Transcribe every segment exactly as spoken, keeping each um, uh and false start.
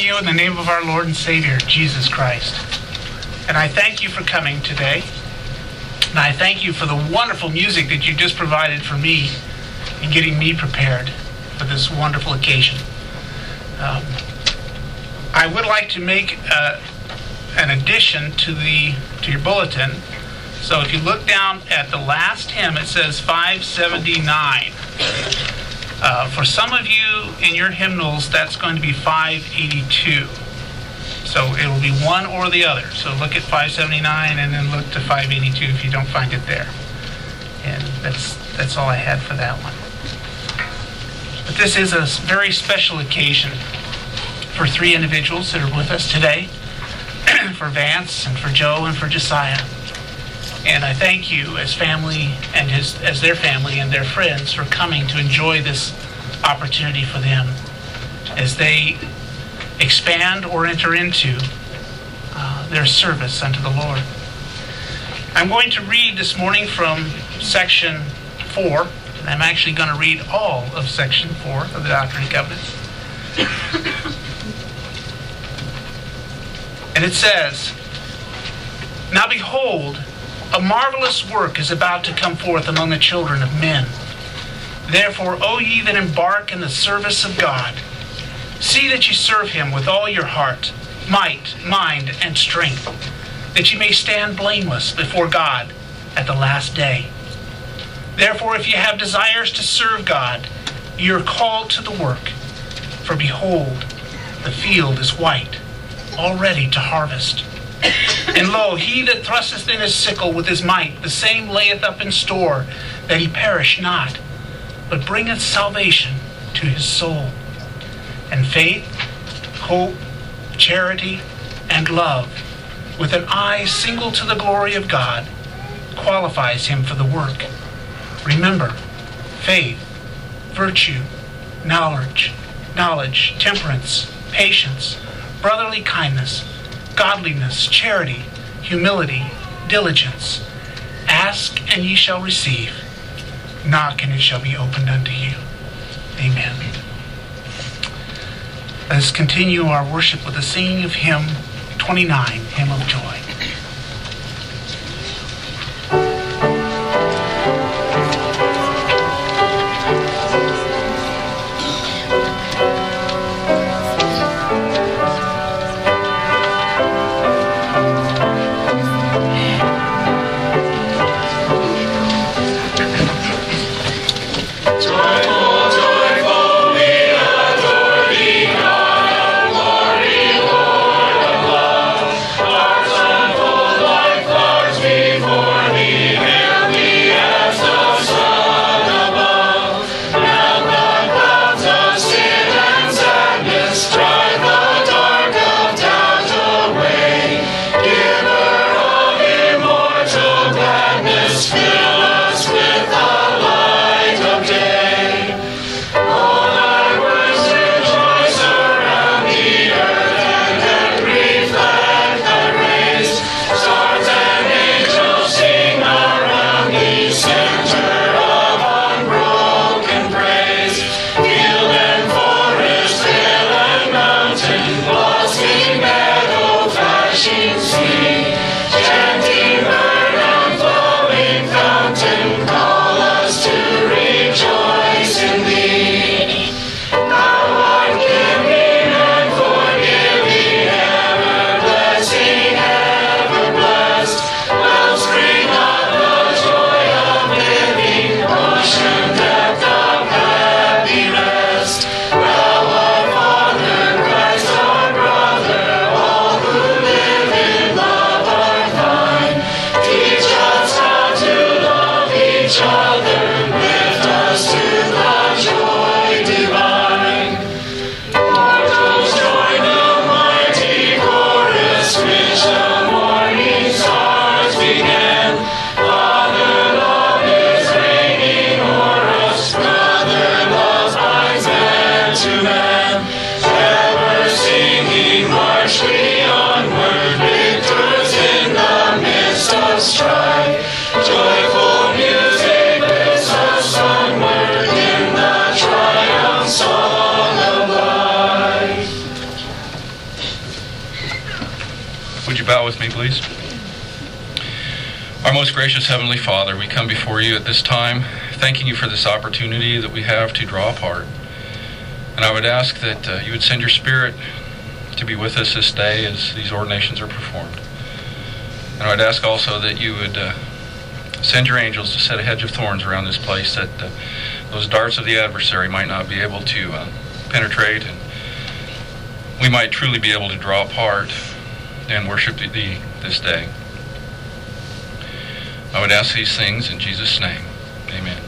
you in the name of our Lord and Savior, Jesus Christ. And I thank you for coming today. And I thank you for the wonderful music that you just provided for me in getting me prepared for this wonderful occasion. Um, I would like to make uh, an addition to the to your bulletin. So if you look down at the last hymn, it says five seventy-nine. Uh, for some of you in your hymnals, that's going to be five eighty-two. So it will be one or the other. So look at five seventy-nine and then look to five eighty-two if you don't find it there. And that's that's all I had for that one. But this is a very special occasion for three individuals that are with us today, for Vance and for Joe and for Josiah. And I thank you as family and his, as their family and their friends for coming to enjoy this opportunity for them as they expand or enter into uh, their service unto the Lord. I'm going to read this morning from section four. And I'm actually going to read all of section four of the Doctrine and Covenants. And it says, "Now behold, a marvelous work is about to come forth among the children of men. Therefore, O ye that embark in the service of God, see that ye serve him with all your heart, might, mind, and strength, that ye may stand blameless before God at the last day. Therefore, if ye have desires to serve God, ye are called to the work. For behold, the field is white, already to harvest. And lo, he that thrusteth in his sickle with his might, the same layeth up in store, that he perish not, but bringeth salvation to his soul. And faith, hope, charity, and love, with an eye single to the glory of God, qualifies him for the work. Remember, faith, virtue, knowledge, knowledge, temperance, patience, brotherly kindness, godliness, charity, humility, diligence. Ask, and ye shall receive. Knock, and it shall be opened unto you." Amen. Let us continue our worship with the singing of hymn twenty-nine, Hymn of Joy. Our son with me, please. Our most gracious Heavenly Father, we come before you at this time, thanking you for this opportunity that we have to draw apart. And I would ask that uh, you would send your Spirit to be with us this day as these ordinations are performed. And I would ask also that you would uh, send your angels to set a hedge of thorns around this place, that uh, those darts of the adversary might not be able to uh, penetrate, and we might truly be able to draw apart and worship thee this day. I would ask these things in Jesus' name. Amen.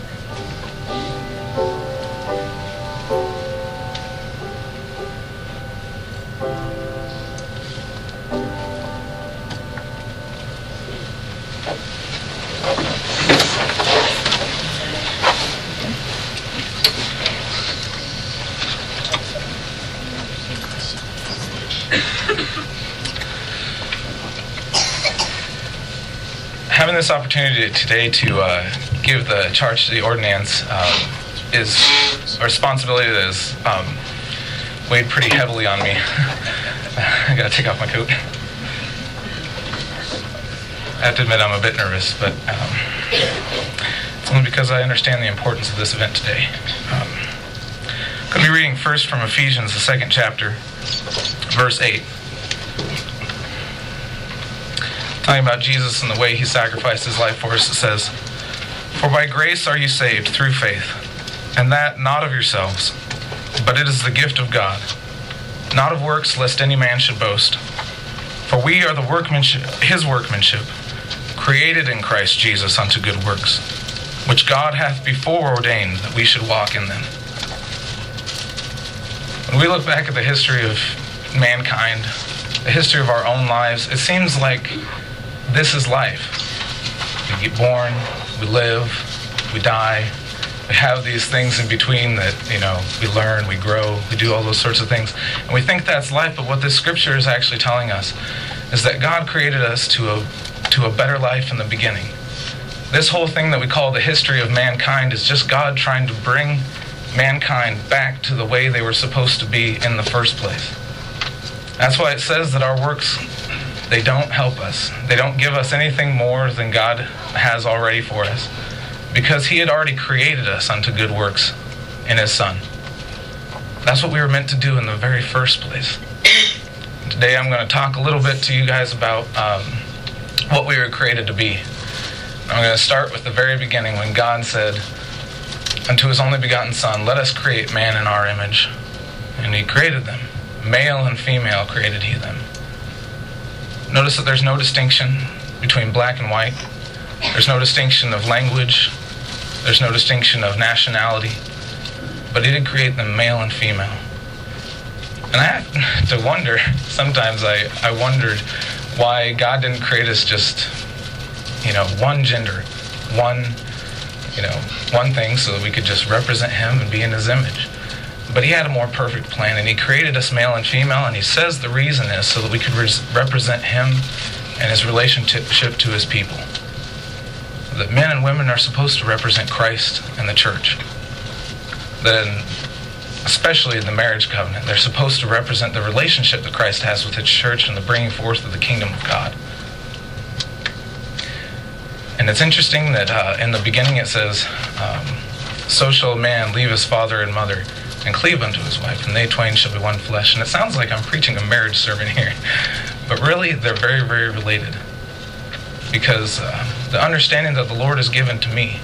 Having this opportunity today to uh, give the charge to the ordinands um, is a responsibility that is um, weighed pretty heavily on me. I gotta take off my coat. I have to admit I'm a bit nervous, but um, it's only because I understand the importance of this event today. Um, I'm going to be reading first from Ephesians, the second chapter, verse eight. Talking about Jesus and the way he sacrificed his life for us, it says, "For by grace are you saved through faith, and that not of yourselves, but it is the gift of God, not of works, lest any man should boast. For we are the workmanship, his workmanship, created in Christ Jesus unto good works, which God hath before ordained that we should walk in them." When we look back at the history of mankind, the history of our own lives, it seems like this is life. We get born, we live, we die. We have these things in between that, you know, we learn, we grow, we do all those sorts of things. And we think that's life, but what this scripture is actually telling us is that God created us to a, to a better life in the beginning. This whole thing that we call the history of mankind is just God trying to bring mankind back to the way they were supposed to be in the first place. That's why it says that our works, they don't help us. They don't give us anything more than God has already for us, because he had already created us unto good works in his Son. That's what we were meant to do in the very first place. Today I'm going to talk a little bit to you guys about um, what we were created to be. I'm going to start with the very beginning when God said unto his only begotten Son, "Let us create man in our image." And he created them. Male and female created he them. Notice that there's no distinction between black and white. There's no distinction of language. There's no distinction of nationality. But he did create them male and female. And I have to wonder, sometimes I, I wondered why God didn't create us just, you know, one gender, one, you know, one thing so that we could just represent him and be in his image. But he had a more perfect plan, and he created us male and female, and he says the reason is so that we could res- represent him and his relationship to his people. That men and women are supposed to represent Christ and the church. That in, especially in the marriage covenant, they're supposed to represent the relationship that Christ has with his church and the bringing forth of the kingdom of God. And it's interesting that uh, in the beginning it says, um, "So shall a man leave his father and mother, and cleave unto his wife, and they twain shall be one flesh." And it sounds like I'm preaching a marriage sermon here, but really they're very, very related. Because uh, the understanding that the Lord has given to me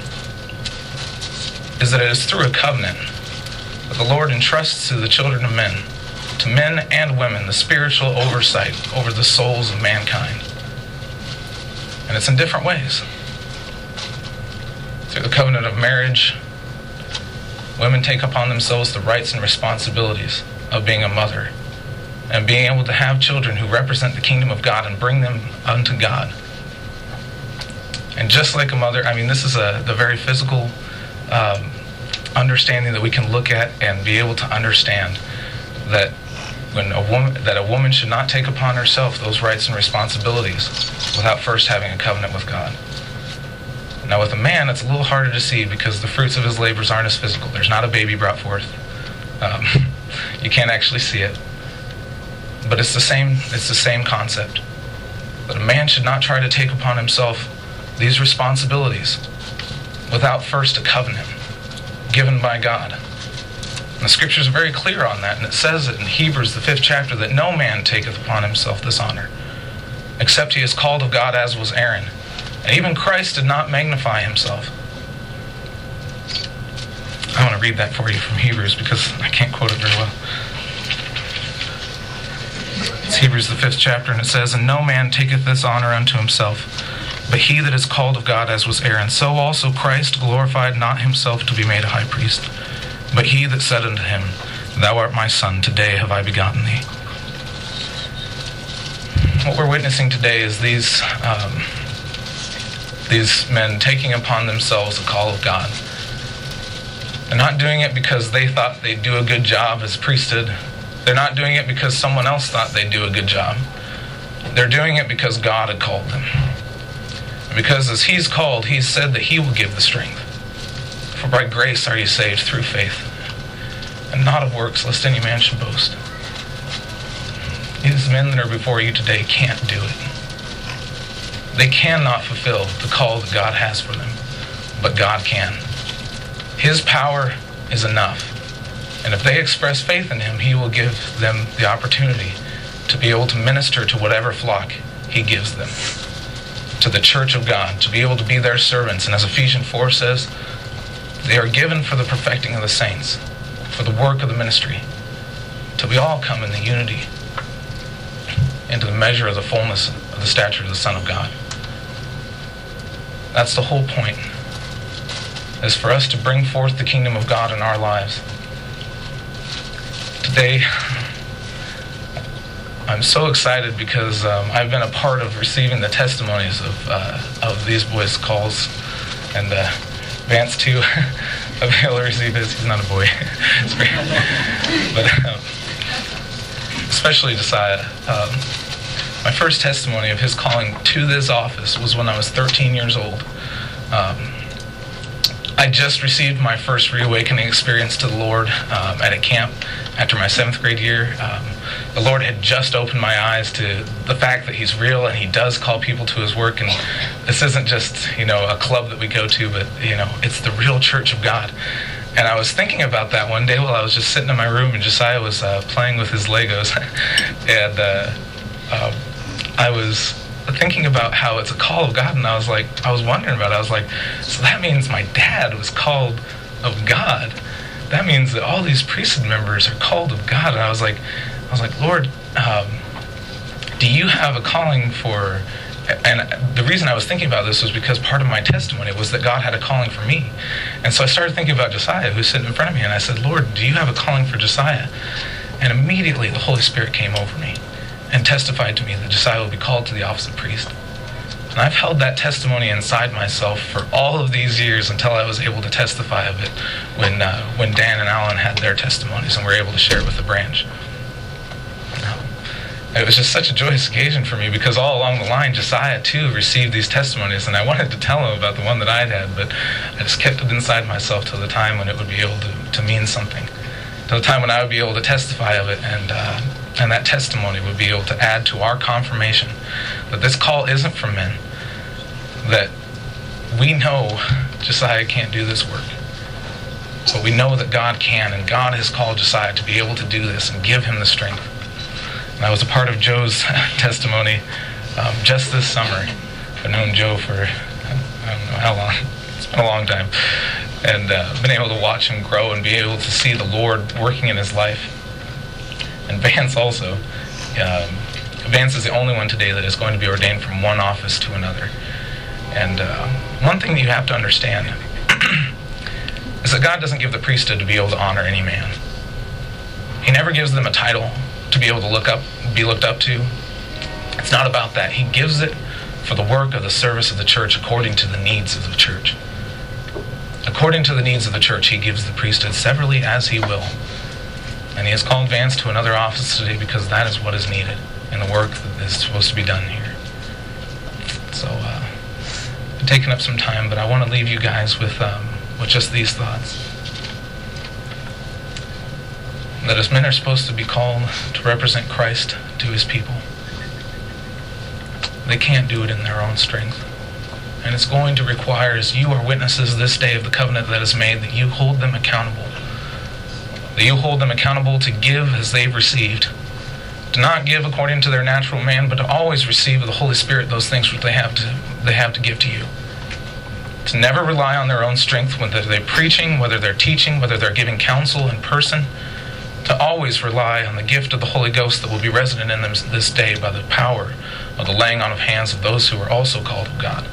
is that it is through a covenant that the Lord entrusts to the children of men, to men and women, the spiritual oversight over the souls of mankind. And it's in different ways. Through the covenant of marriage, women take upon themselves the rights and responsibilities of being a mother and being able to have children who represent the kingdom of God and bring them unto God. And just like a mother, I mean, this is a the very physical um, understanding that we can look at and be able to understand that when a woman that a woman should not take upon herself those rights and responsibilities without first having a covenant with God. Now with a man, it's a little harder to see because the fruits of his labors aren't as physical. There's not a baby brought forth. Um, you can't actually see it. But it's the same, it's the same concept. that a man should not try to take upon himself these responsibilities without first a covenant given by God. And the scriptures are very clear on that, and it says it in Hebrews, the fifth chapter, that no man taketh upon himself this honor, except he is called of God, as was Aaron. And even Christ did not magnify himself. I want to read that for you from Hebrews because I can't quote it very well. It's Hebrews, the fifth chapter, and it says, And no man taketh this honor unto himself, but he that is called of God, as was Aaron. So also Christ glorified not himself to be made a high priest, but he that said unto him, Thou art my son, today have I begotten thee. What we're witnessing today is these um, these men taking upon themselves the call of God. They're not doing it because they thought they'd do a good job as priesthood. They're not doing it because someone else thought they'd do a good job. They're doing it because God had called them. And because as he's called, he's said that he will give the strength. For by grace are you saved through faith, and not of works, lest any man should boast. These men that are before you today can't do it. They cannot fulfill the call that God has for them, but God can. His power is enough. And if they express faith in him, he will give them the opportunity to be able to minister to whatever flock he gives them, to the church of God, to be able to be their servants. And as Ephesians four says, they are given for the perfecting of the saints, for the work of the ministry, till we all come in the unity into the measure of the fullness of the stature of the Son of God. That's the whole point, is for us to bring forth the kingdom of God in our lives. Today, I'm so excited because um, I've been a part of receiving the testimonies of uh, of these boys' calls, and uh, Vance too. I'll be able to receive his. He's not a boy, but um, especially Josiah. Um, my first testimony of his calling to this office was when I was thirteen years old. Um, I just received my first reawakening experience to the Lord um, at a camp after my seventh grade year. Um, the Lord had just opened my eyes to the fact that he's real and he does call people to his work. And this isn't just, you know, a club that we go to, but, you know, it's the real church of God. And I was thinking about that one day while I was just sitting in my room and Josiah was uh, playing with his Legos. and uh, uh, I was thinking about how it's a call of God, and I was like, I was wondering about it. I was like, so that means my dad was called of God. That means that all these priesthood members are called of God. And I was like, I was like, Lord, um, do you have a calling for? And the reason I was thinking about this was because part of my testimony was that God had a calling for me. And so I started thinking about Josiah, who's sitting in front of me, and I said, Lord, do you have a calling for Josiah? And immediately the Holy Spirit came over me and testified to me that Josiah would be called to the office of priest. And I've held that testimony inside myself for all of these years until I was able to testify of it when uh, when Dan and Alan had their testimonies and were able to share it with the branch. It was just such a joyous occasion for me because all along the line, Josiah too received these testimonies, and I wanted to tell him about the one that I'd had, but I just kept it inside myself till the time when it would be able to, to mean something, till the time when I would be able to testify of it, and uh, and that testimony would be able to add to our confirmation that this call isn't from men, that we know Josiah can't do this work, but we know that God can, and God has called Josiah to be able to do this and give him the strength. And I was a part of Joe's testimony um, just this summer. I've known Joe for, I don't know how long, it's been a long time, and uh, been able to watch him grow and be able to see the Lord working in his life. And Vance also. Um, Vance is the only one today that is going to be ordained from one office to another. And uh, one thing that you have to understand is that God doesn't give the priesthood to be able to honor any man. He never gives them a title to be able to look up, be looked up to. It's not about that. He gives it for the work of the service of the church according to the needs of the church. According to the needs of the church, he gives the priesthood severally as he will. And he has called Vance to another office today because that is what is needed in the work that is supposed to be done here. So, uh, I've taken up some time, but I want to leave you guys with, um, with just these thoughts. That as men are supposed to be called to represent Christ to his people, They can't do it in their own strength. And it's going to require, as you are witnesses this day of the covenant that is made, that you hold them accountable. That you hold them accountable to give as they've received. To not give according to their natural man, but to always receive of the Holy Spirit those things which they have to they have to give to you. To never rely on their own strength, whether they're preaching, whether they're teaching, whether they're giving counsel in person. To always rely on the gift of the Holy Ghost that will be resident in them this day by the power of the laying on of hands of those who are also called of God.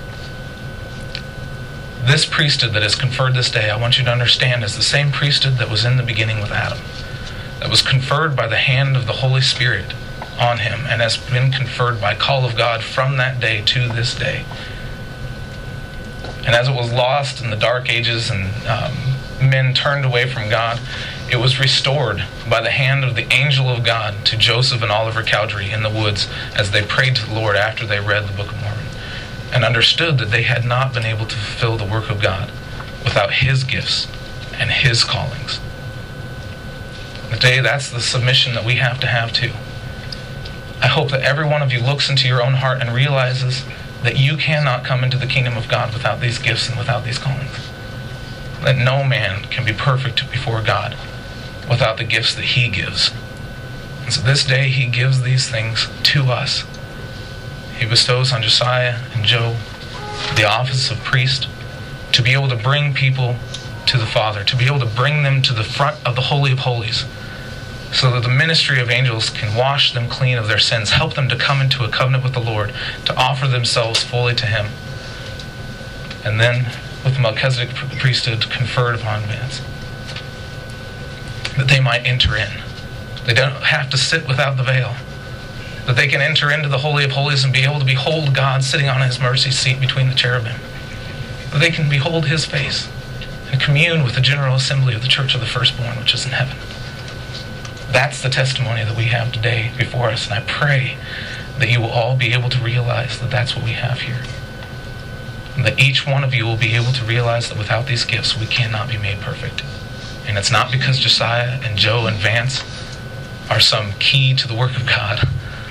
This priesthood that is conferred this day, I want you to understand, is the same priesthood that was in the beginning with Adam, that was conferred by the hand of the Holy Spirit on him, and has been conferred by call of God from that day to this day. And as it was lost in the dark ages and um, men turned away from God, it was restored by the hand of the angel of God to Joseph and Oliver Cowdery in the woods as they prayed to the Lord after they read the Book of Mormon, and understood that they had not been able to fulfill the work of God without His gifts and His callings. Today, that's the submission that we have to have too. I hope that every one of you looks into your own heart and realizes that you cannot come into the kingdom of God without these gifts and without these callings. That no man can be perfect before God without the gifts that He gives. And so this day, He gives these things to us. He bestows on Josiah and Joe the office of priest to be able to bring people to the Father, to be able to bring them to the front of the Holy of Holies, so that the ministry of angels can wash them clean of their sins, help them to come into a covenant with the Lord, to offer themselves fully to Him. And then, with the Melchizedek priesthood conferred upon Vance, that they might enter in. They don't have to sit without the veil. That they can enter into the Holy of Holies and be able to behold God sitting on His mercy seat between the cherubim. That they can behold His face and commune with the general assembly of the Church of the Firstborn, which is in heaven. That's the testimony that we have today before us, and I pray that you will all be able to realize that that's what we have here. And that each one of you will be able to realize that without these gifts, we cannot be made perfect. And it's not because Josiah and Joe and Vance are some key to the work of God.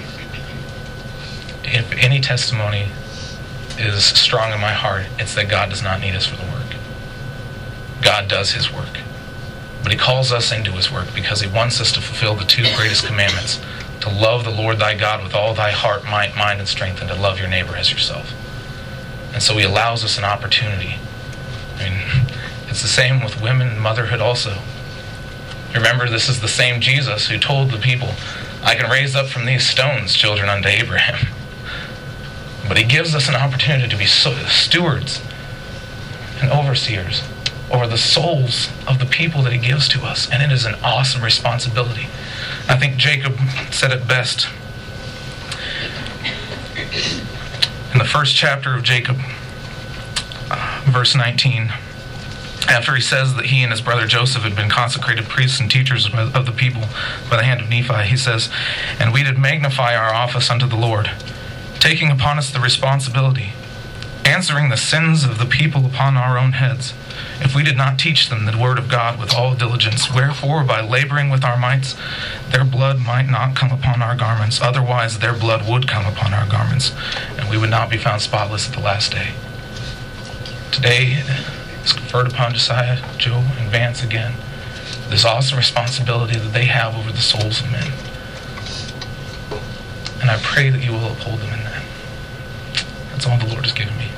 If any testimony is strong in my heart, it's that God does not need us for the work. God does His work. But He calls us into His work because He wants us to fulfill the two greatest commandments: to love the Lord thy God with all thy heart, might, mind, and strength, and to love your neighbor as yourself. And so He allows us an opportunity. I mean, it's the same with women and motherhood also. Remember, this is the same Jesus who told the people, I can raise up from these stones children unto Abraham. But He gives us an opportunity to be stewards and overseers over the souls of the people that He gives to us. And it is an awesome responsibility. I think Jacob said it best in the first chapter of Jacob, uh, verse nineteen. After he says that he and his brother Joseph had been consecrated priests and teachers of the people by the hand of Nephi, he says, and we did magnify our office unto the Lord, taking upon us the responsibility, answering the sins of the people upon our own heads, if we did not teach them the word of God with all diligence. Wherefore, by laboring with our mights, their blood might not come upon our garments. Otherwise, their blood would come upon our garments, and we would not be found spotless at the last day. Today, it's conferred upon Josiah, Joe, and Vance again this awesome responsibility that they have over the souls of men. And I pray that you will uphold them in that. That's all the Lord has given me.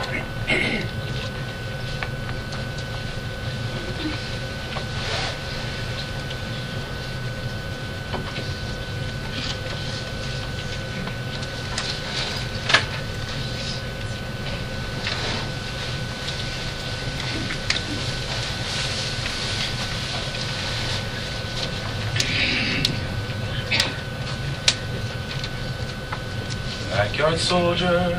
Backyard soldier.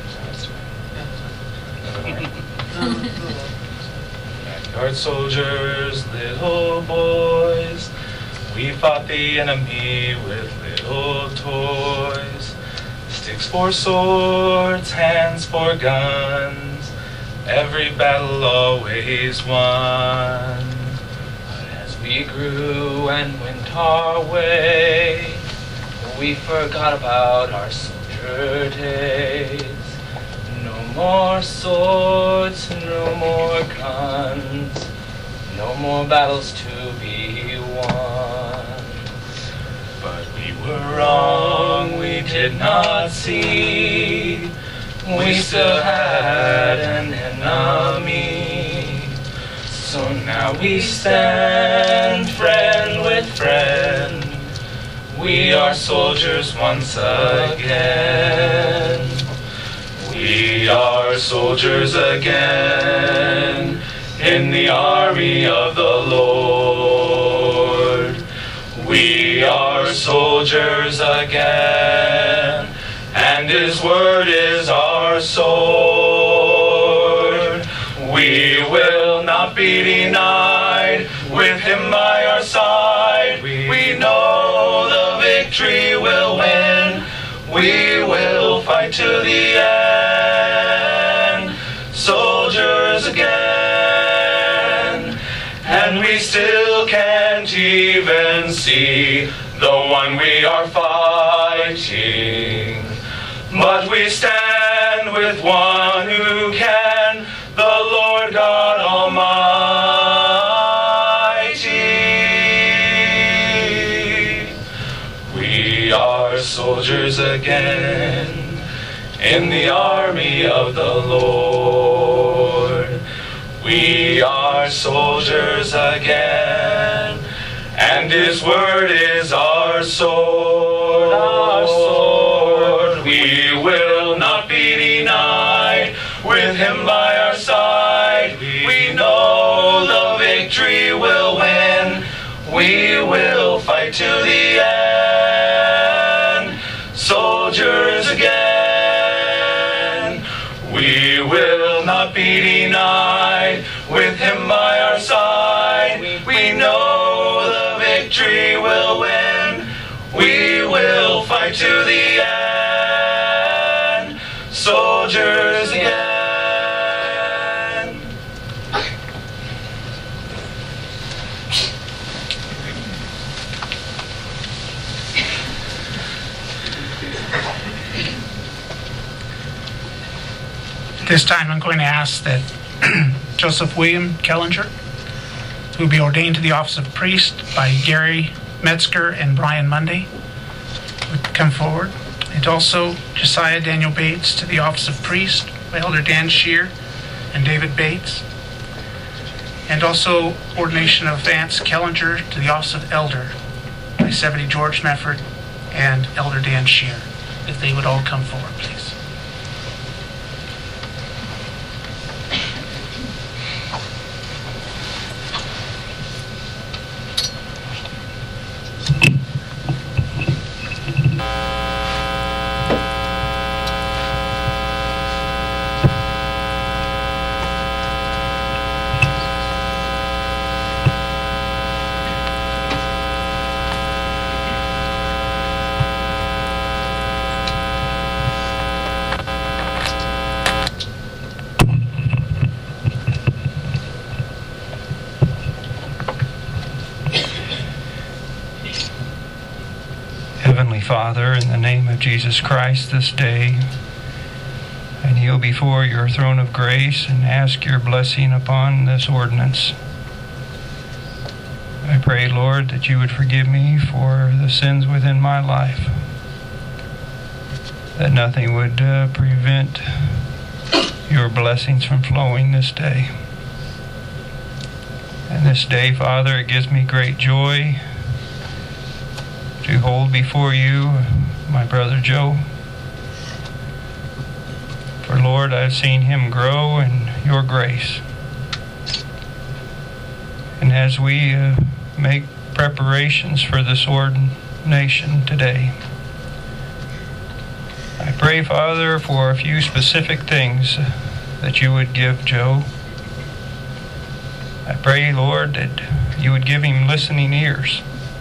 Backyard soldiers, little boys, we fought the enemy with little toys. Sticks for swords, hands for guns, every battle always won. But as we grew and went our way, we forgot about our soldier darker days. No more swords, no more guns, no more battles to be won. But we were wrong, we did not see. We still had an enemy. So now we stand friend with friend. We are soldiers once again. We are soldiers again in the army of the Lord. We are soldiers again, and His word is our sword. We will not be denied with Him by our side. We know the victory will win. We will fight to the end. Soldiers again. And we still can't even see the one we are fighting. But we stand with one who can, the Lord God Almighty. We are soldiers again in the army of the Lord. We are soldiers again, and His word is our sword, our sword. We will not be denied with Him by our side. We know the victory will win. We will fight to the end. Soldiers again. We will not be denied with Him by our side. We know the victory will win. We will fight to the end. Soldiers again. This time I'm going to ask that Joseph William Kellinger, who will be ordained to the office of priest by Gary Metzger and Brian Monday, would come forward. And also Josiah Daniel Bates to the office of priest by Elder Dan Shear and David Bates. And also ordination of Vance Kellinger to the office of elder by Seventy George Mefford and Elder Dan Shear. If they would all come forward, please. Heavenly Father, in the name of Jesus Christ this day, I kneel before your throne of grace and ask your blessing upon this ordinance. I pray, Lord, that you would forgive me for the sins within my life, that nothing would uh, prevent your blessings from flowing this day. And this day, Father, it gives me great joy to hold before you my brother Joe. For Lord, I've seen him grow in your grace. And as we uh, make preparations for this ordination today, I pray, Father, for a few specific things that you would give Joe. I pray, Lord, that you would give him listening ears.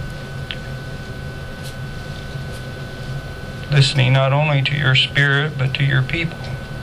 Listening not only to your Spirit, but to your people.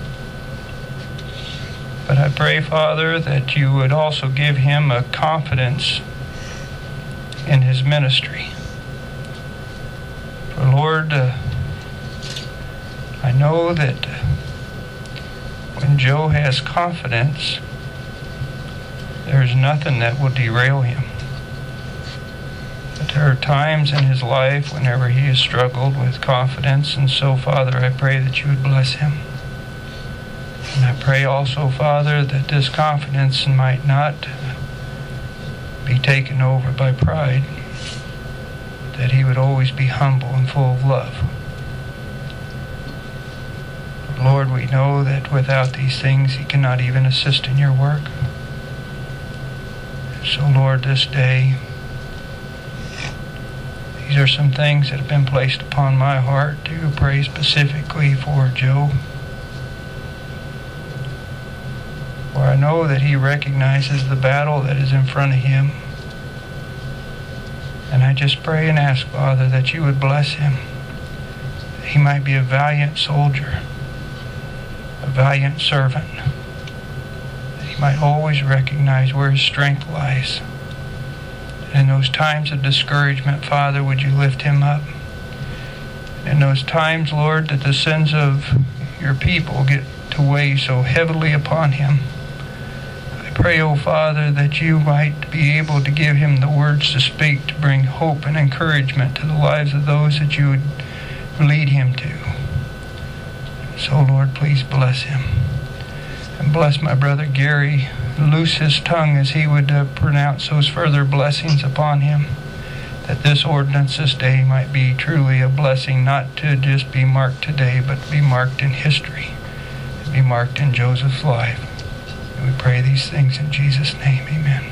But I pray, Father, that you would also give him a confidence in his ministry. For Lord, uh, I know that when Joe has confidence, there's nothing that will derail him. But there are times in his life whenever he has struggled with confidence, and so, Father, I pray that you would bless him. And I pray also, Father, that this confidence might not be taken over by pride, that he would always be humble and full of love. Lord, we know that without these things he cannot even assist in your work. So, Lord, this day, these are some things that have been placed upon my heart to pray specifically for Joe. For I know that he recognizes the battle that is in front of him. And I just pray and ask, Father, that you would bless him, that he might be a valiant soldier, a valiant servant, that he might always recognize where his strength lies. And in those times of discouragement, Father, would you lift him up? In those times, Lord, that the sins of your people get to weigh so heavily upon him, I pray, oh Father, that you might be able to give him the words to speak to bring hope and encouragement to the lives of those that you would lead him to. So, Lord, please bless him. And bless my brother Gary. Loose his tongue as he would uh, pronounce those further blessings upon him. That this ordinance this day might be truly a blessing, not to just be marked today, but to be marked in history. To be marked in Joseph's life. And we pray these things in Jesus' name. Amen.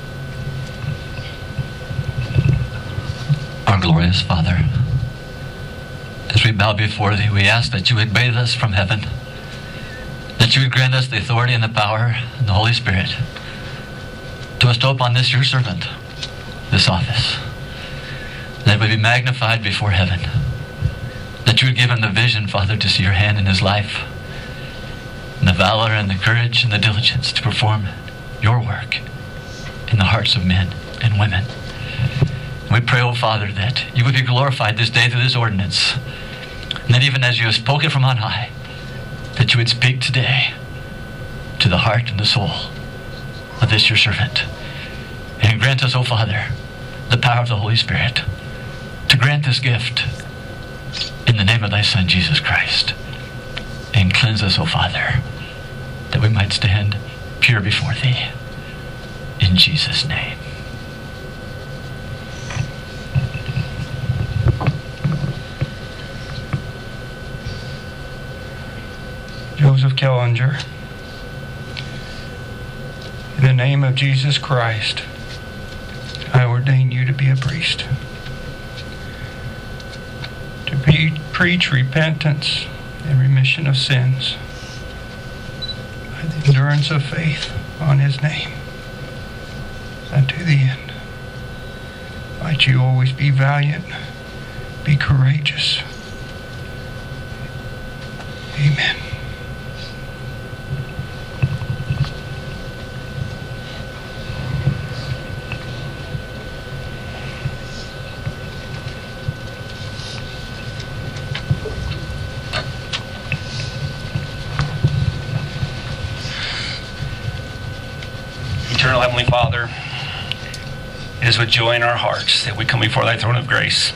Our glorious Father, as we bow before thee, we ask that you would bathe us from heaven, that you would grant us the authority and the power and the Holy Spirit to bestow upon this your servant this office, that it would be magnified before heaven, that you would give him the vision, Father, to see your hand in his life, and the valor and the courage and the diligence to perform your work in the hearts of men and women. And we pray, oh Father, that you would be glorified this day through this ordinance, and that even as you have spoken from on high, that you would speak today to the heart and the soul of this your servant. And grant us, O Father, the power of the Holy Spirit to grant this gift in the name of thy Son, Jesus Christ. And cleanse us, O Father, that we might stand pure before thee. In Jesus' name. Joseph Kellinger, in the name of Jesus Christ, I ordain you to be a priest, to be, preach repentance and remission of sins by the endurance of faith on his name unto the end. Might you always be valiant, be courageous. Amen. Eternal Heavenly Father, it is with joy in our hearts that we come before thy throne of grace.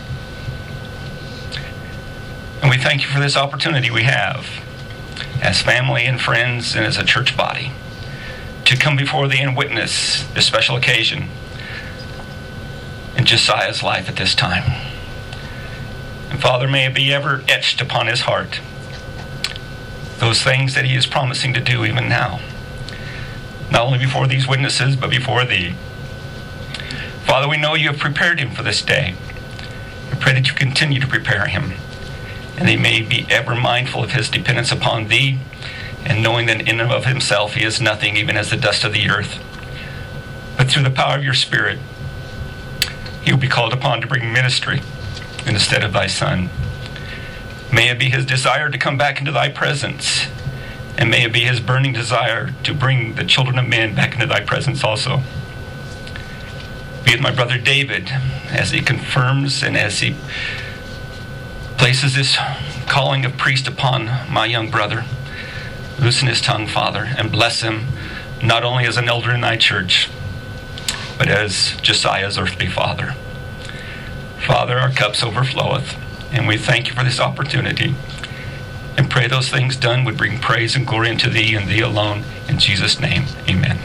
And we thank you for this opportunity we have as family and friends and as a church body to come before thee and witness this special occasion in Josiah's life at this time. And Father, may it be ever etched upon his heart those things that he is promising to do even now. Not only before these witnesses, but before thee. Father, we know you have prepared him for this day. We pray that you continue to prepare him, and he may be ever mindful of his dependence upon thee, and knowing that in and of himself he is nothing, even as the dust of the earth. But through the power of your Spirit, he will be called upon to bring ministry in the stead of thy Son. May it be his desire to come back into thy presence, and may it be his burning desire to bring the children of men back into thy presence also. Be with my brother David as he confirms and as he places this calling of priest upon my young brother. Loosen his tongue, Father, and bless him not only as an elder in thy church, but as Josiah's earthly father. Father, our cups overfloweth, and we thank you for this opportunity, and pray those things done would bring praise and glory unto thee and thee alone. In Jesus' name, amen.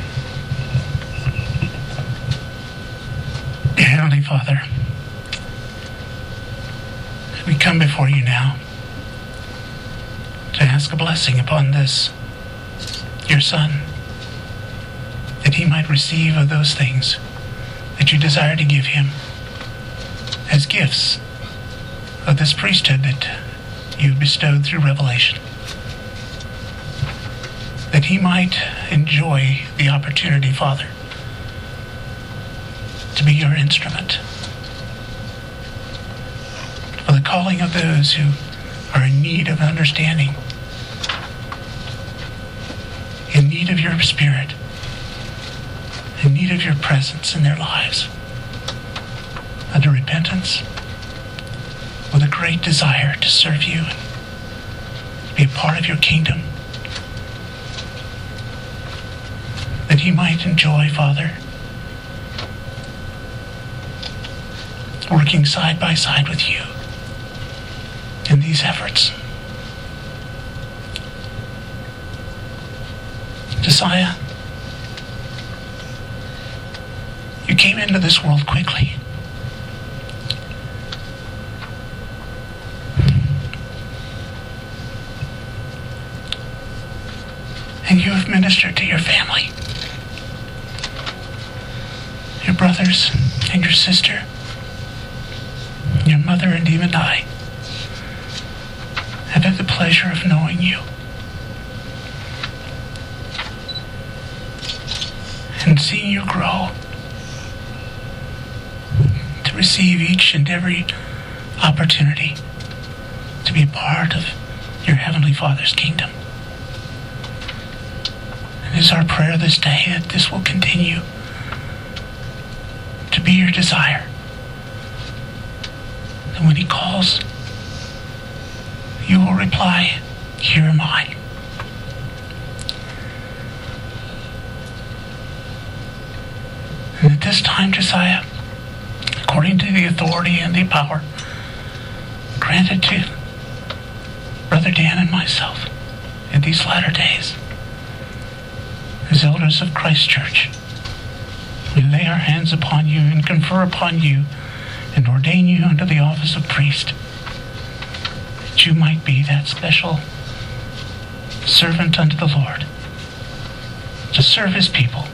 Dear Heavenly Father, we come before you now to ask a blessing upon this, your Son, that he might receive of those things that you desire to give him as gifts of this priesthood that you bestowed through revelation, that he might enjoy the opportunity, Father, to be your instrument for the calling of those who are in need of understanding, in need of your Spirit, in need of your presence in their lives, under repentance, with a great desire to serve you and be a part of your kingdom, that he might enjoy, Father, working side by side with you in these efforts. Josiah, you came into this world quickly. And you have ministered to your family, your brothers and your sister, your mother, and even I have had the pleasure of knowing you and seeing you grow to receive each and every opportunity to be a part of your Heavenly Father's kingdom. And it is our prayer this day that this will continue to be your desire. And when he calls, you will reply, "Here am I." And at this time, Josiah, according to the authority and the power granted to Brother Dan and myself in these latter days, as elders of Christ Church, we lay our hands upon you and confer upon you and ordain you unto the office of priest, that you might be that special servant unto the Lord, to serve his people.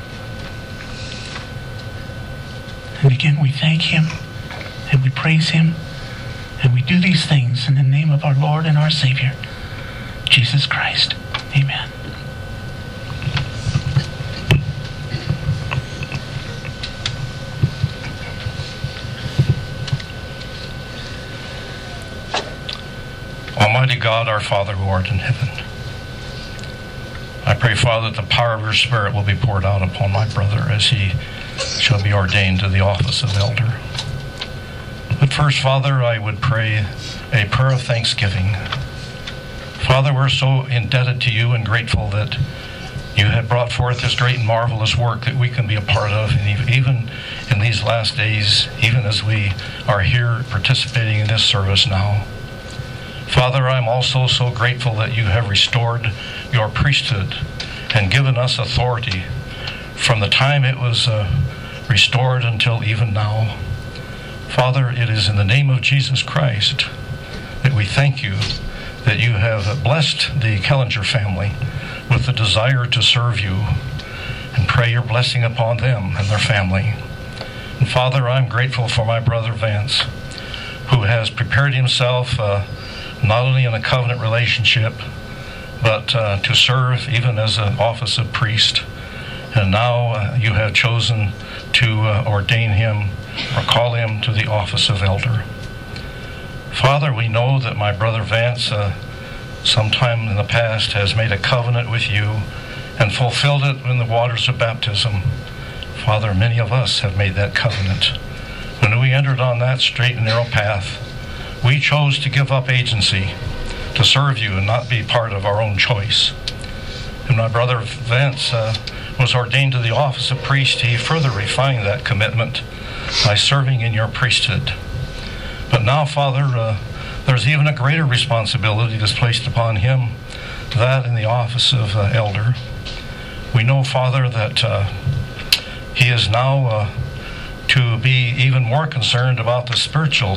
And again, we thank him and we praise him, and we do these things in the name of our Lord and our Savior, Jesus Christ. Amen. Almighty God, our Father who art in heaven, I pray, Father, that the power of your Spirit will be poured out upon my brother as he shall be ordained to the office of elder. But first, Father, I would pray a prayer of thanksgiving. Father, we're so indebted to you and grateful that you have brought forth this great and marvelous work that we can be a part of, and even in these last days, even as we are here participating in this service now. Father, I'm also so grateful that you have restored your priesthood and given us authority from the time it was uh, restored until even now. Father, it is in the name of Jesus Christ that we thank you that you have blessed the Kellinger family with the desire to serve you, and pray your blessing upon them and their family. And Father, I'm grateful for my brother Vance, who has prepared himself uh, not only in a covenant relationship, but uh, to serve even as an office of priest. And now uh, you have chosen to uh, ordain him or call him to the office of elder. Father, we know that my brother Vance uh, sometime in the past has made a covenant with you and fulfilled it in the waters of baptism. Father, many of us have made that covenant. When we entered on that straight and narrow path, We chose to give up agency to serve you and not be part of our own choice. And my brother Vance uh, was ordained to the office of priest. He further refined that commitment by serving in your priesthood. But now, Father, uh, there's even a greater responsibility that's placed upon him, that in the office of uh, elder. We know, Father, that uh, he is now uh, to be even more concerned about the spiritual,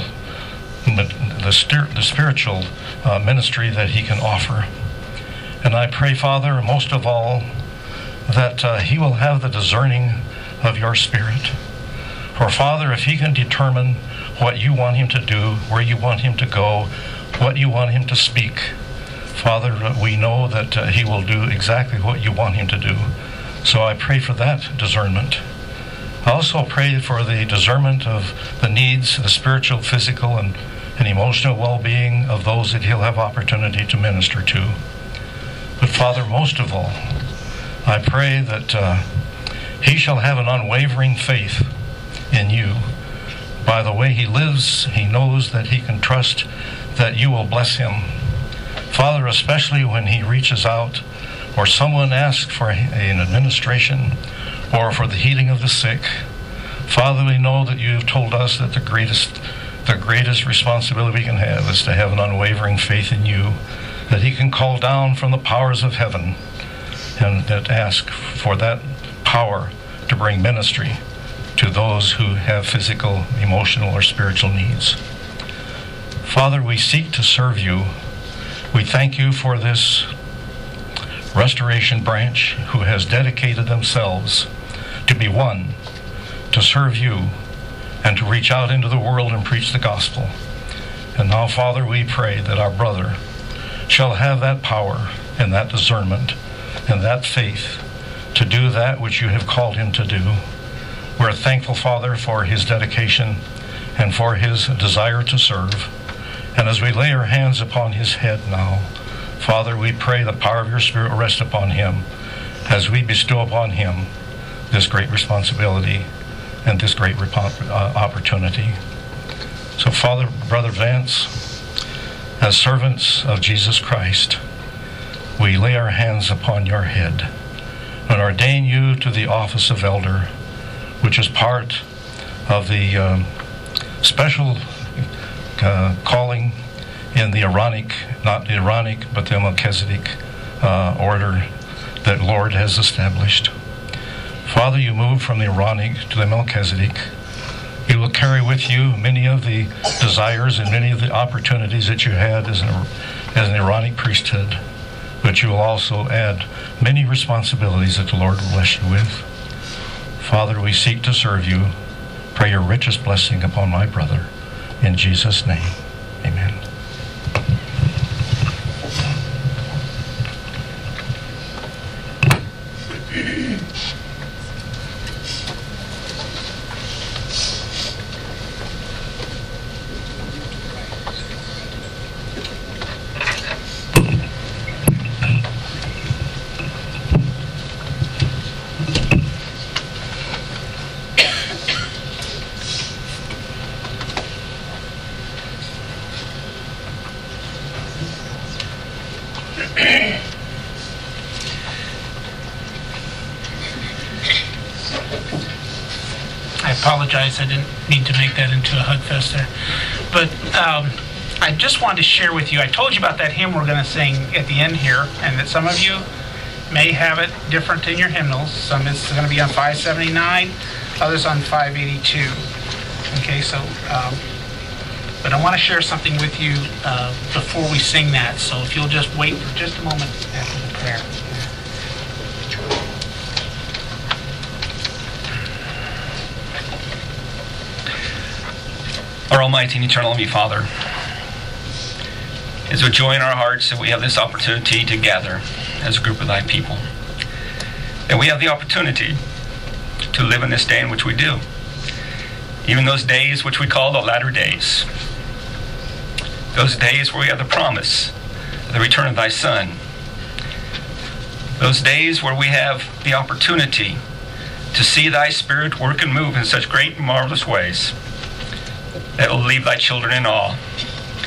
the, stir, the spiritual uh, ministry that he can offer. And I pray, Father, most of all, that uh, he will have the discerning of your Spirit. For, Father, if he can determine what you want him to do, where you want him to go, what you want him to speak, Father, we know that uh, he will do exactly what you want him to do. So I pray for that discernment. I also pray for the discernment of the needs, the spiritual, physical, and, and emotional well-being of those that he'll have opportunity to minister to. But Father, most of all, I pray that uh, he shall have an unwavering faith in you. By the way he lives, he knows that he can trust that you will bless him. Father, especially when he reaches out or someone asks for an administration or for the healing of the sick, Father, we know that you have told us that the greatest, the greatest responsibility we can have is to have an unwavering faith in you, that he can call down from the powers of heaven and that ask for that power to bring ministry to those who have physical, emotional, or spiritual needs. Father, we seek to serve you. We thank you for this restoration branch who has dedicated themselves to be one, to serve you, and to reach out into the world and preach the gospel. And now, Father, we pray that our brother shall have that power and that discernment and that faith to do that which you have called him to do. We're thankful, Father, for his dedication and for his desire to serve. And as we lay our hands upon his head now, Father, we pray the power of your Spirit will rest upon him as we bestow upon him this great responsibility and this great rep- uh, opportunity. So, Father, Brother Vance, as servants of Jesus Christ, we lay our hands upon your head and ordain you to the office of elder, which is part of the um, special uh, calling in the Aaronic, not the Aaronic, but the Melchizedek uh, order that Lord has established. Father, you move from the Aaronic to the Melchizedek. You will carry with you many of the desires and many of the opportunities that you had as an, as an Aaronic priesthood, but you will also add many responsibilities that the Lord will bless you with. Father, we seek to serve you. Pray your richest blessing upon my brother. In Jesus' name, amen. I apologize, I didn't mean to make that into a hug fest there. But um, I just wanted to share with you, I told you about that hymn we're going to sing at the end here, and that some of you may have it different in your hymnals. Some is going to be on five seventy-nine, others on five eighty-two. Okay, so, um, but I want to share something with you uh, before we sing that, so if you'll just wait for just a moment after the prayer. Our Almighty and Eternal Heavenly Father, it's with joy in our hearts that we have this opportunity to gather as a group of thy people. And we have the opportunity to live in this day in which we do. Even those days which we call the latter days. Those days where we have the promise of the return of thy Son. Those days where we have the opportunity to see thy Spirit work and move in such great and marvelous ways that will leave thy children in awe.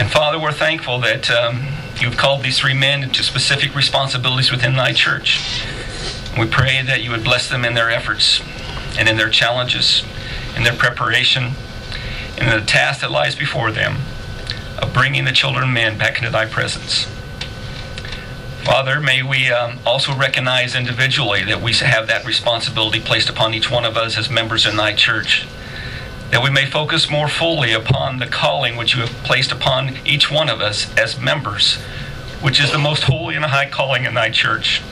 And Father, we're thankful that um, you've called these three men into specific responsibilities within thy church. We pray that you would bless them in their efforts and in their challenges, in their preparation, and in the task that lies before them of bringing the children and men back into thy presence. Father, may we um, also recognize individually that we have that responsibility placed upon each one of us as members in thy church, that we may focus more fully upon the calling which you have placed upon each one of us as members, which is the most holy and high calling in thy church.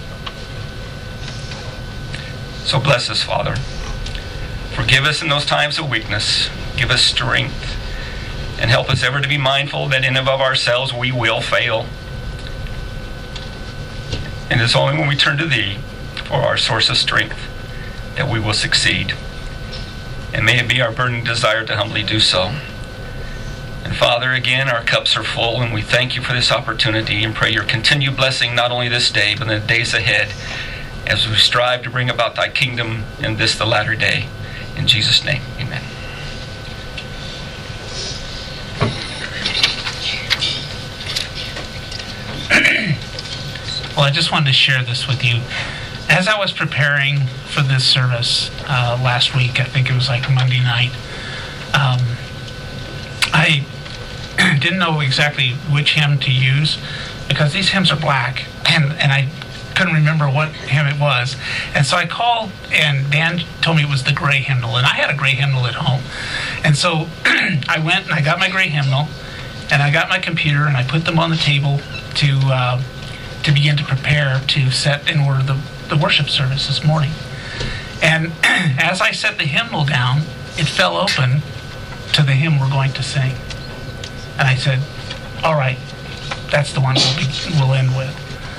So bless us, Father. Forgive us in those times of weakness. Give us strength. And help us ever to be mindful that in and of ourselves we will fail. And it's only when we turn to thee for our source of strength that we will succeed. And may it be our burning desire to humbly do so. And Father, again, our cups are full, and we thank you for this opportunity and pray your continued blessing not only this day, but in the days ahead, as we strive to bring about thy kingdom in this, the latter day. In Jesus' name, amen. Well, I just wanted to share this with you. As I was preparing for this service uh, last week, I think it was like Monday night, um, I didn't know exactly which hymn to use because these hymns are black, and, and I couldn't remember what hymn it was. And so I called, and Dan told me it was the gray hymnal, and I had a gray hymnal at home. And so I went and I got my gray hymnal, and I got my computer, and I put them on the table to uh, to begin to prepare to set in order the, the worship service this morning. And as I set the hymnal down, it fell open to the hymn we're going to sing. And I said, all right, that's the one we'll, be, we'll end with.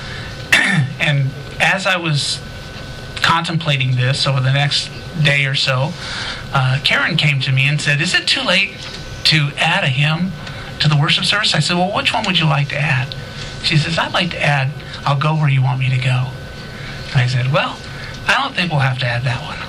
And as I was contemplating this over the next day or so, uh, Karen came to me and said, is it too late to add a hymn to the worship service? I said, well, which one would you like to add? She says, I'd like to add, I'll go where you want me to go. And I said, well, I don't think we'll have to add that one.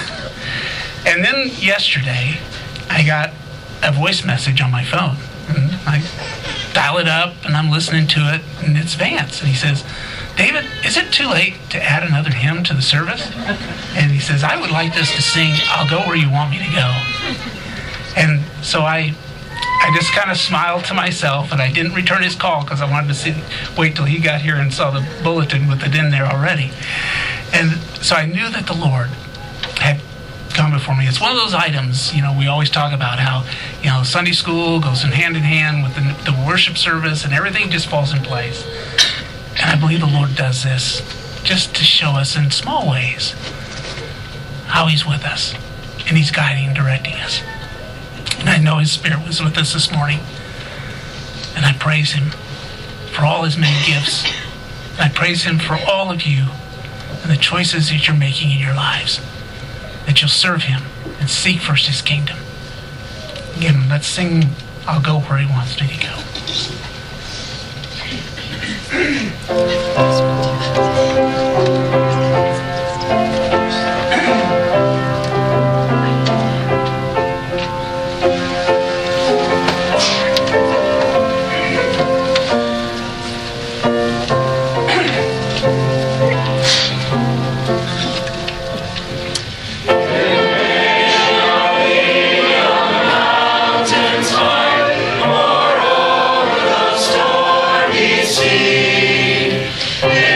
And then yesterday, I got a voice message on my phone. And I dial it up, and I'm listening to it, and it's Vance. And he says, David, is it too late to add another hymn to the service? And he says, I would like us to sing, I'll go where you want me to go. And so I I just kind of smiled to myself, and I didn't return his call because I wanted to see, wait till he got here and saw the bulletin with it in there already. And so I knew that the Lord had gone before me. It's one of those items, you know, we always talk about how, you know, Sunday school goes in hand in hand with the, the worship service, and everything just falls in place. And I believe the Lord does this just to show us in small ways how he's with us, and he's guiding and directing us. And I know his Spirit was with us this morning. And I praise him for all his many gifts. And I praise him for all of you and the choices that you're making in your lives. That you'll serve him and seek first his kingdom. Again, let's sing, I'll go where he wants me to go. Or over the stormy sea.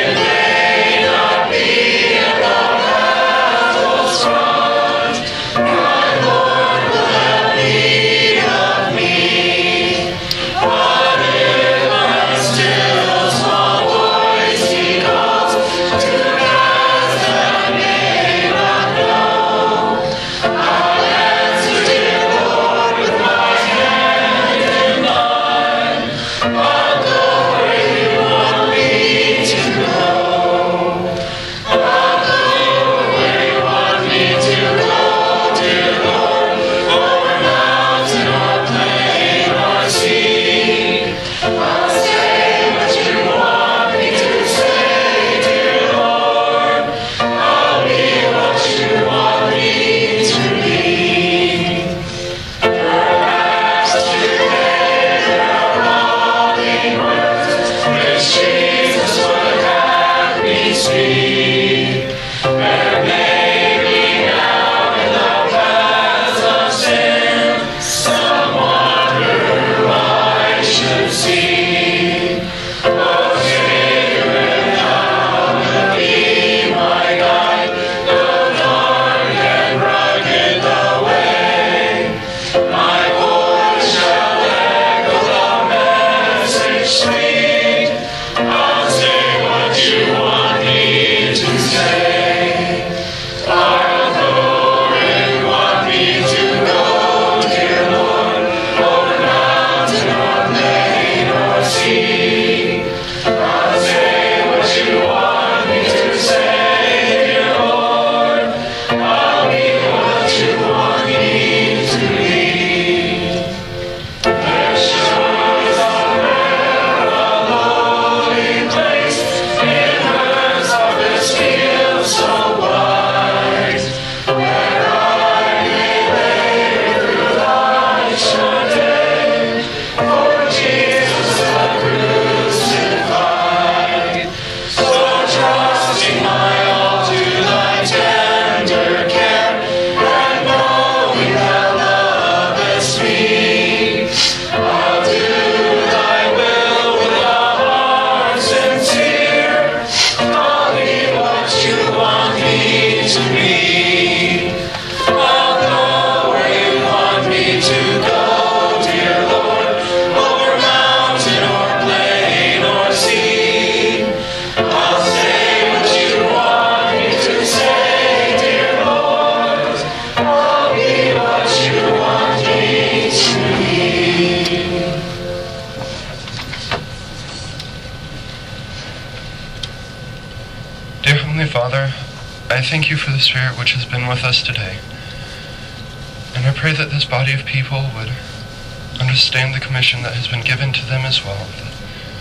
I thank you for the Spirit which has been with us today. And I pray that this body of people would understand the commission that has been given to them as well. That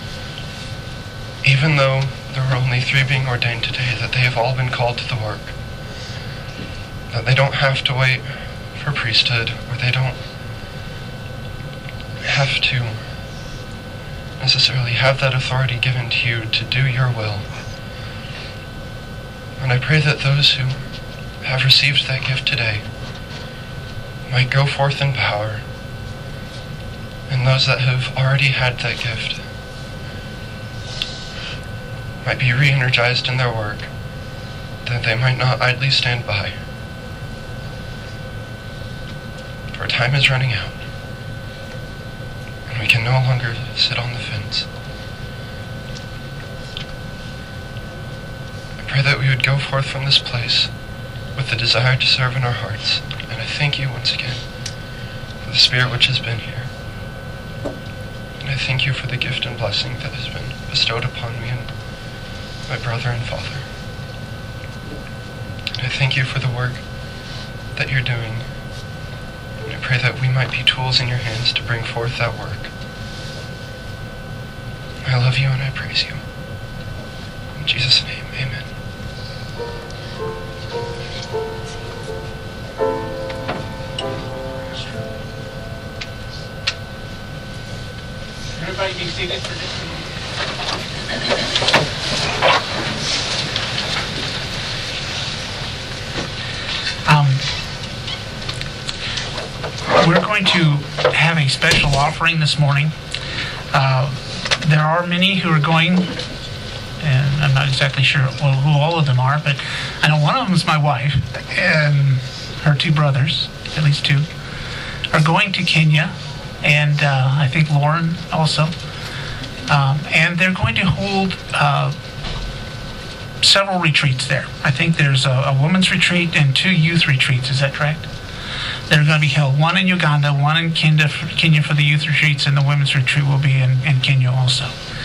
even though there were only three being ordained today, that they have all been called to the work. That they don't have to wait for priesthood, or they don't have to necessarily have that authority given to you to do your will. And I pray that those who have received that gift today might go forth in power, and those that have already had that gift might be re-energized in their work, that they might not idly stand by. For time is running out, and we can no longer sit on the fence. I pray that we would go forth from this place with the desire to serve in our hearts. And I thank you once again for the Spirit which has been here. And I thank you for the gift and blessing that has been bestowed upon me and my brother and father. And I thank you for the work that you're doing. And I pray that we might be tools in your hands to bring forth that work. I love you and I praise you. In Jesus' name, amen. Everybody be seated for just a moment. Um, we're going to have a special offering this morning. Uh, there are many who are going, and I'm not exactly sure who all of them are, but I know one of them is my wife, and her two brothers, at least two, are going to Kenya. And uh, I think Lauren also. Um, and they're going to hold uh, several retreats there. I think there's a, a women's retreat and two youth retreats. Is that correct? They're going to be held. One in Uganda, one in Kenya for, Kenya for the youth retreats, and the women's retreat will be in, in Kenya also.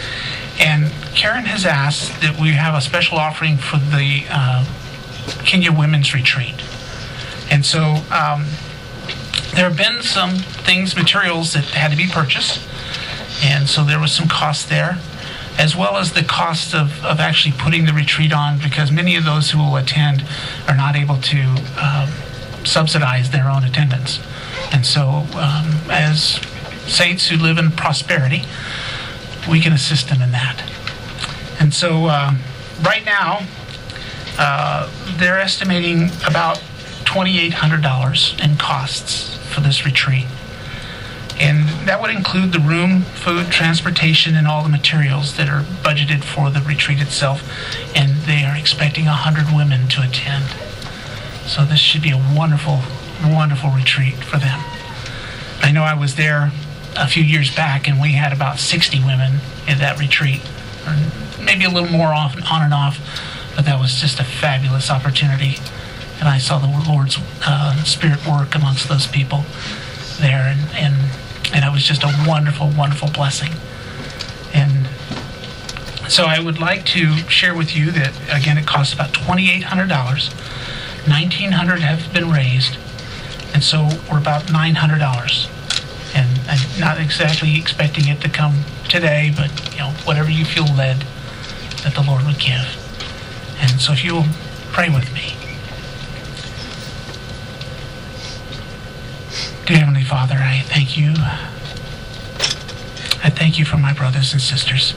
And Karen has asked that we have a special offering for the uh, Kenya women's retreat. And so um, there have been some things, materials that had to be purchased, and so there was some cost there, as well as the cost of, of actually putting the retreat on, because many of those who will attend are not able to um, subsidize their own attendance. And so um, as saints who live in prosperity, we can assist them in that. And so um, right now, uh, they're estimating about twenty-eight hundred dollars in costs for this retreat. And that would include the room, food, transportation, and all the materials that are budgeted for the retreat itself. And they are expecting one hundred women to attend. So this should be a wonderful, wonderful retreat for them. I know I was there a few years back, and we had about sixty women in that retreat, or maybe a little more off, on and off, but that was just a fabulous opportunity. And I saw the Lord's uh, Spirit work amongst those people there, and, and and it was just a wonderful, wonderful blessing. And so I would like to share with you that, again, it costs about twenty-eight hundred dollars. nineteen hundred dollars have been raised, and so we're about nine hundred dollars. And I'm not exactly expecting it to come today, but, you know, whatever you feel led that the Lord would give. And so if you will pray with me. Dear Heavenly Father, I thank you. I thank you for my brothers and sisters,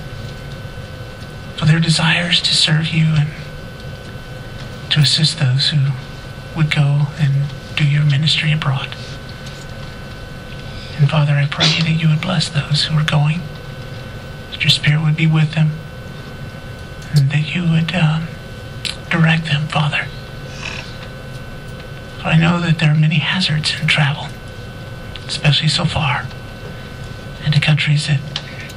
for their desires to serve you and to assist those who would go and do your ministry abroad. And Father, I pray that you would bless those who are going, that your Spirit would be with them, and that you would um, direct them, Father. I know that there are many hazards in travel, especially so far, into countries that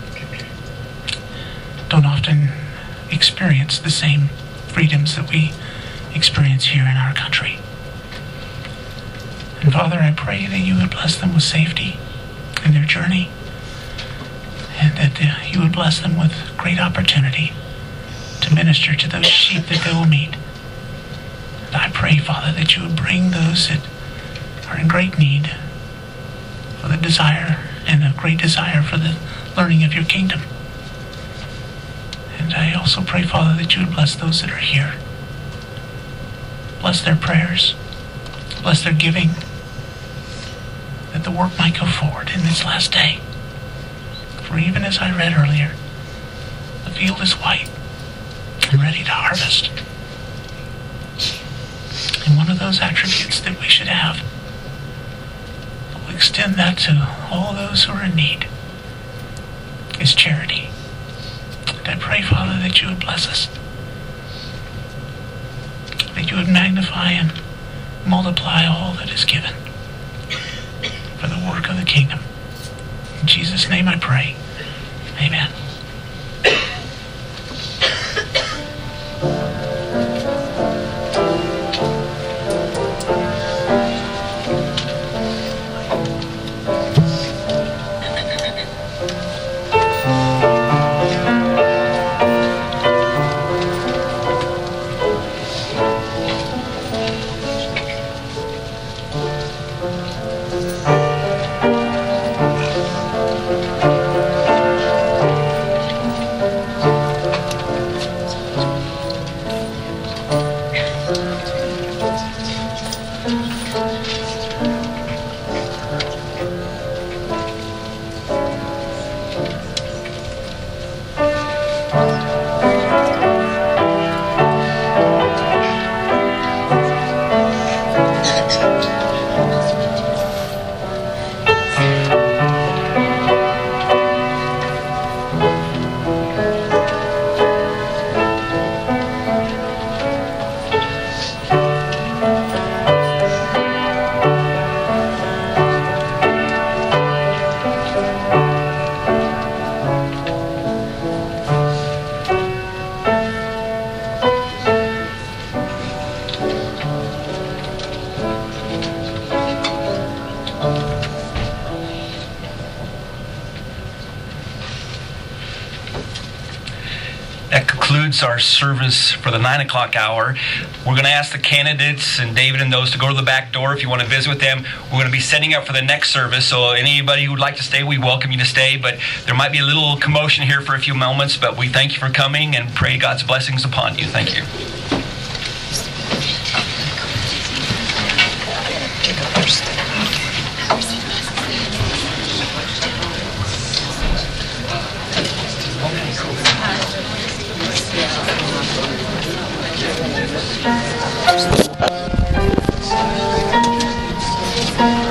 don't often experience the same freedoms that we experience here in our country. And Father, I pray that you would bless them with safety in their journey, and that uh, you would bless them with great opportunity to minister to those sheep that they will meet. And I pray, Father, that you would bring those that are in great need for the desire and a great desire for the learning of your kingdom. And I also pray, Father, that you would bless those that are here. Bless their prayers. Bless their giving. That the work might go forward in this last day. For even as I read earlier, the field is white and ready to harvest. And one of those attributes that we should have, we'll extend that to all those who are in need, is charity. And I pray, Father, that you would bless us. That you would magnify and multiply all that is given for the work of the kingdom. In Jesus' name I pray. Amen. Our service for the nine o'clock hour. We're going to ask the candidates and David and those to go to the back door if you want to visit with them. We're going to be setting up for the next service, so anybody who would like to stay, we welcome you to stay, but there might be a little commotion here for a few moments, but we thank you for coming and pray God's blessings upon you. Thank you.